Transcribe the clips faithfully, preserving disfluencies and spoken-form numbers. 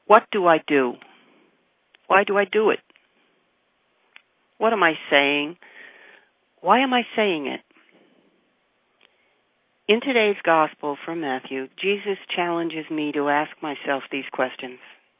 What do I do? Why do I do it? What am I saying? Why am I saying it? In today's Gospel from Matthew, Jesus challenges me to ask myself these questions.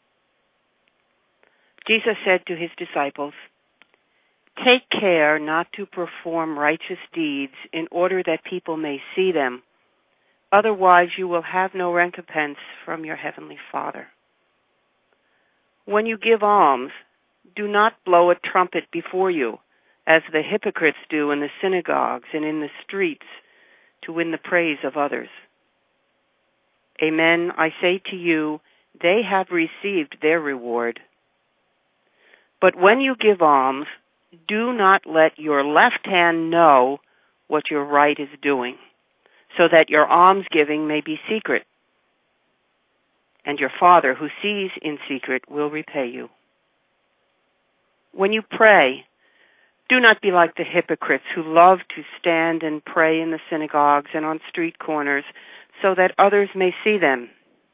Jesus said to his disciples, "Take care not to perform righteous deeds in order that people may see them. Otherwise you will have no recompense from your heavenly Father. When you give alms, do not blow a trumpet before you, as the hypocrites do in the synagogues and in the streets, to win the praise of others. Amen, I say to you, they have received their reward. But when you give alms, do not let your left hand know what your right is doing, so that your almsgiving may be secret, and your Father who sees in secret will repay you. When you pray, do not be like the hypocrites who love to stand and pray in the synagogues and on street corners, so that others may see them.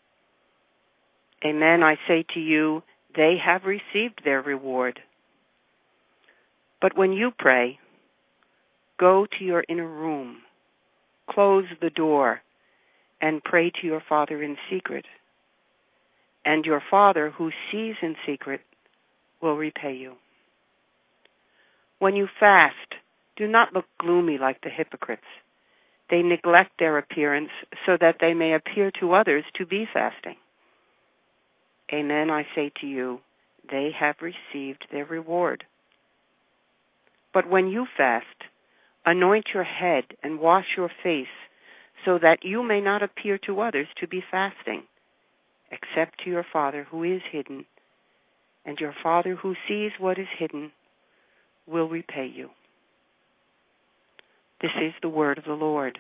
Amen, I say to you, they have received their reward. But when you pray, go to your inner room, close the door, and pray to your Father in secret. And your Father who sees in secret will repay you. When you fast, do not look gloomy like the hypocrites. They neglect their appearance so that they may appear to others to be fasting. Amen, I say to you, they have received their reward. But when you fast, anoint your head and wash your face, so that you may not appear to others to be fasting, except to your Father who is hidden, and your Father who sees what is hidden will repay you." This is the word of the Lord.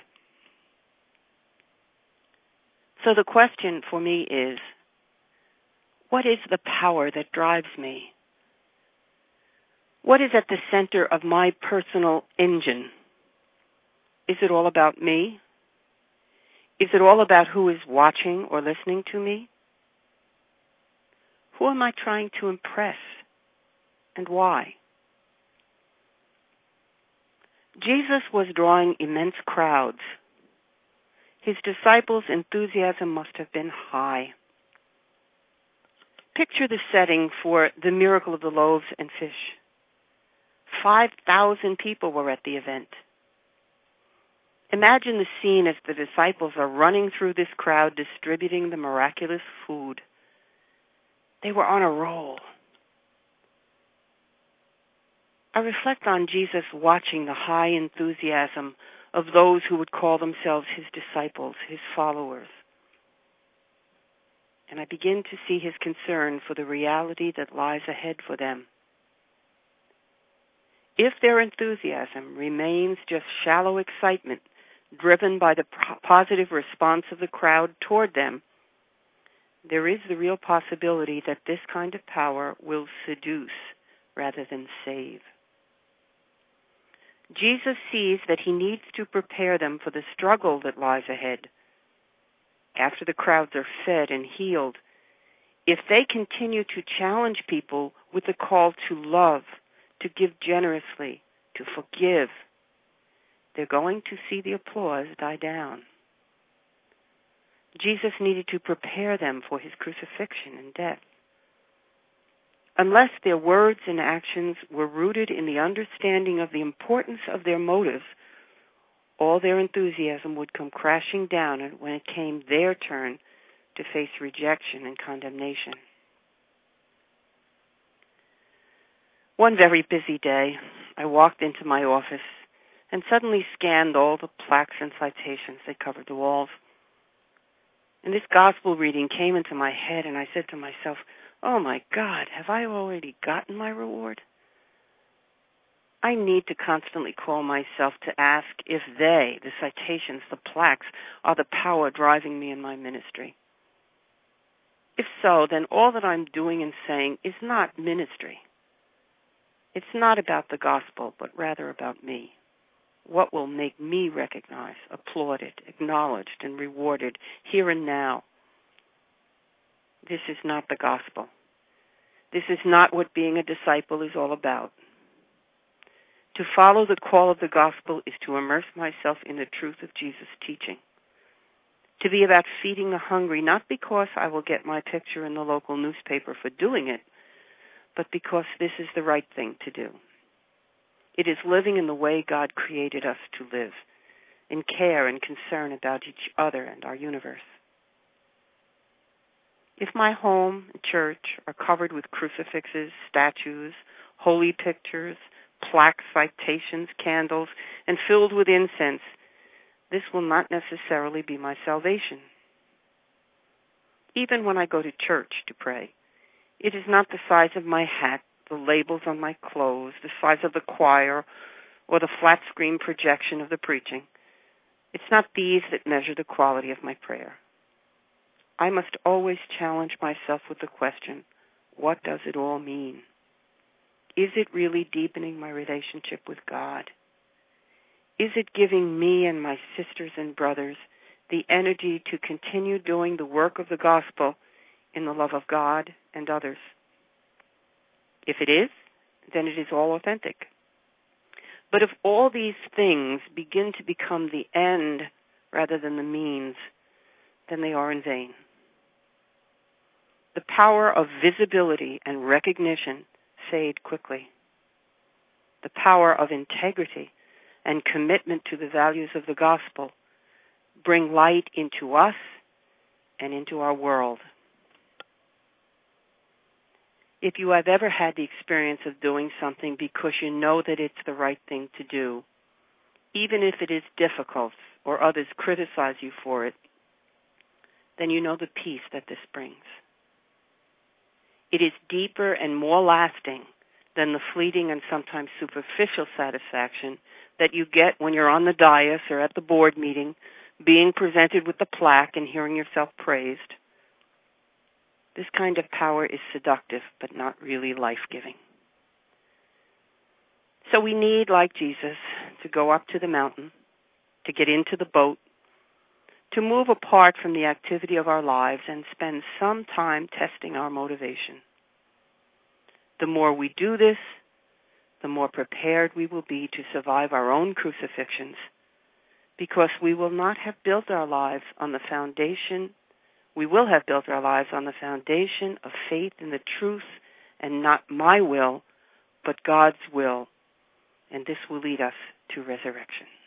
So the question for me is, what is the power that drives me? What is at the center of my personal engine? Is it all about me? Is it all about who is watching or listening to me? Who am I trying to impress, and why? Jesus was drawing immense crowds. His disciples' enthusiasm must have been high. Picture the setting for the miracle of the loaves and fish. Five thousand people were at the event. Imagine the scene as the disciples are running through this crowd distributing the miraculous food. They were on a roll. I reflect on Jesus watching the high enthusiasm of those who would call themselves his disciples, his followers. And I begin to see his concern for the reality that lies ahead for them. If their enthusiasm remains just shallow excitement, driven by the positive response of the crowd toward them, there is the real possibility that this kind of power will seduce rather than save. Jesus sees that he needs to prepare them for the struggle that lies ahead. After the crowds are fed and healed, if they continue to challenge people with the call to love, to give generously, to forgive, they're going to see the applause die down. Jesus needed to prepare them for his crucifixion and death. Unless their words and actions were rooted in the understanding of the importance of their motives, all their enthusiasm would come crashing down when it came their turn to face rejection and condemnation. One very busy day, I walked into my office and suddenly scanned all the plaques and citations that covered the walls. And this gospel reading came into my head, and I said to myself, oh my God, have I already gotten my reward? I need to constantly call myself to ask if they, the citations, the plaques, are the power driving me in my ministry. If so, then all that I'm doing and saying is not ministry. It's not about the gospel, but rather about me. What will make me recognized, applauded, acknowledged, and rewarded here and now? This is not the gospel. This is not what being a disciple is all about. To follow the call of the gospel is to immerse myself in the truth of Jesus' teaching. To be about feeding the hungry, not because I will get my picture in the local newspaper for doing it, but because this is the right thing to do. It is living in the way God created us to live, in care and concern about each other and our universe. If my home and church are covered with crucifixes, statues, holy pictures, plaques, citations, candles, and filled with incense, this will not necessarily be my salvation. Even when I go to church to pray, it is not the size of my hat, the labels on my clothes, the size of the choir, or the flat screen projection of the preaching. It's not these that measure the quality of my prayer. I must always challenge myself with the question, what does it all mean? Is it really deepening my relationship with God? Is it giving me and my sisters and brothers the energy to continue doing the work of the gospel in the love of God and others? If it is, then it is all authentic. But if all these things begin to become the end rather than the means, then they are in vain. The power of visibility and recognition fade quickly. The power of integrity and commitment to the values of the gospel bring light into us and into our world. If you have ever had the experience of doing something because you know that it's the right thing to do, even if it is difficult or others criticize you for it, then you know the peace that this brings. It is deeper and more lasting than the fleeting and sometimes superficial satisfaction that you get when you're on the dais or at the board meeting, being presented with the plaque and hearing yourself praised. This kind of power is seductive, but not really life-giving. So we need, like Jesus, to go up to the mountain, to get into the boat, to move apart from the activity of our lives and spend some time testing our motivation. The more we do this, the more prepared we will be to survive our own crucifixions, because we will not have built our lives on the foundation, we will have built our lives on the foundation of faith in the truth and not my will, but God's will, and this will lead us to resurrection.